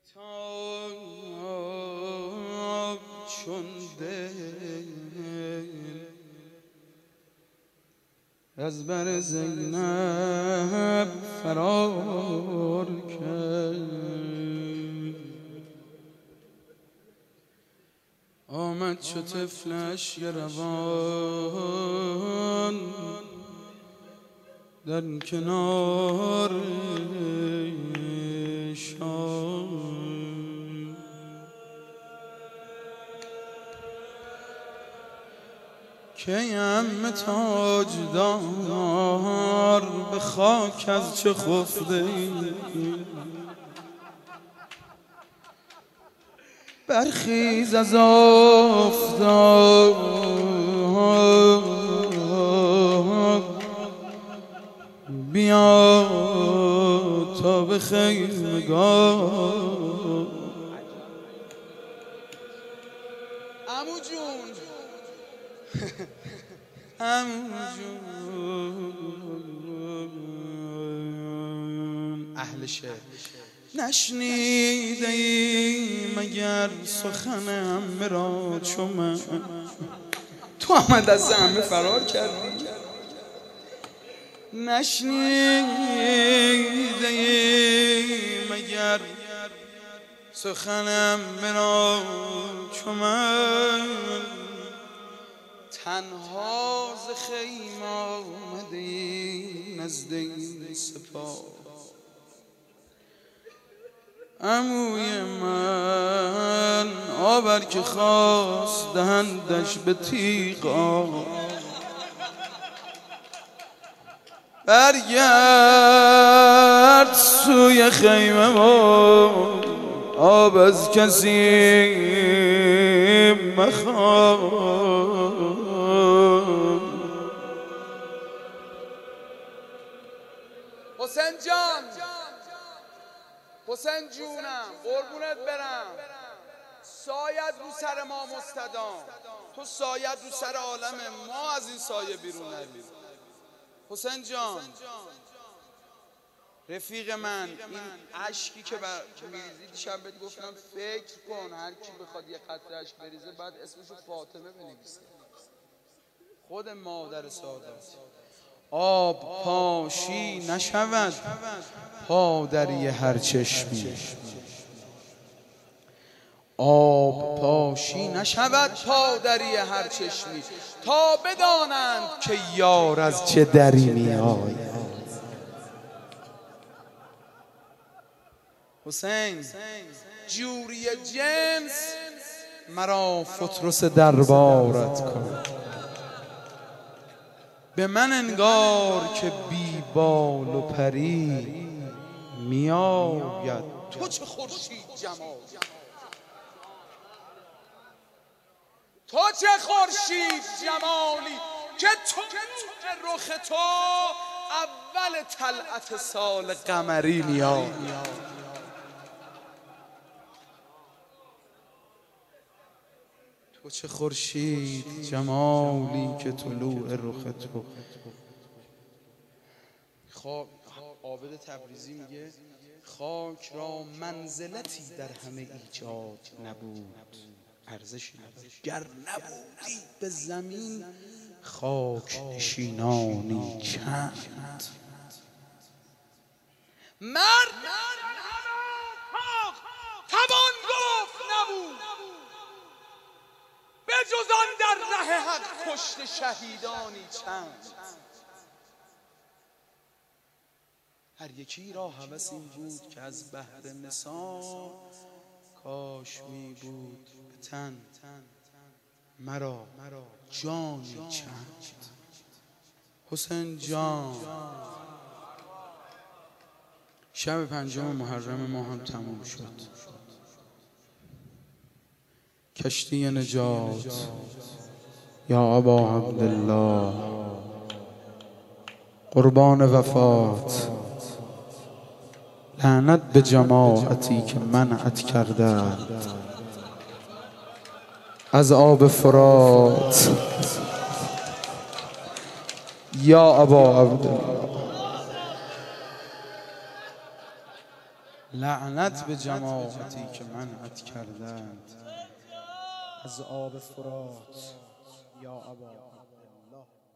بی‌تاب چون دل از بر زینب فرار کرد. آمد چو طفلش یه روان در کنار شام، کیم تاجدار به خاک از چه خفته ای، برخیز از آفتاب بیا تا به خیمگاه. عمو جون عمو جون اهل شعر، نشنیده ای مگر سخن عمه را چو من؟ تو هم از عمه فرار کردی؟ نشنیده ای مگر سخن عمه را چو من؟ تنها ز خیمه آمدی نزد این سپاه، عموی من آور که خواست دهندش به تیغا. برگرد سوی خیمه ما آب از کسی مخواه. حسین جان، حسین جونم، قربونت برم، سایت رو سر ما مستدام، تو سایت رو سر عالم ما از این سایه بیرون نریم. حسین جان رفیق من، این عشقی که میریزی دیشب بهت گفتم فکر کن هر کی بخواد یه قطره عشق بریزه بعد اسمشو فاطمه بنویسه، خود مادر سعادت. آب پاشی نشود پادری هر چشمی، آب پاشی نشود پادری هر چشمی، تا بدانند که یار از چه دری می آید. حسین جوری جنس مرا فطرس دربارت کن، به من انگار که بی بال و پری می آید. تو چه خورشید جمالی، تو چه خورشید جمالی که تو رخ تو اول طلعت سال قمری می آید. تو چه خورشید جمالی که طلوع رخ تو. عابد تبریزی میگه خاک را منزلتی در همه ایجاد نبود، ارزشی نداشت، گر نبودی به زمین خاک نشینانی چند. مرد توان گفت نبود به جز آن در ره حق کشت شهیدانی چند. هر یکی را هوس این بود که از بهر نثار کاش می بود به تن مرا جانی چند. حسین جان شب 5 محرم ما هم تموم شد. کشتی نجات یا ابا عبدالله، قربان وفات، لعنت به جماعتی که منعت کرده از آب فرات یا ابا عبدالله. لعنت به جماعتی که منعت کردند از آب فرات یا ابا عبدالله.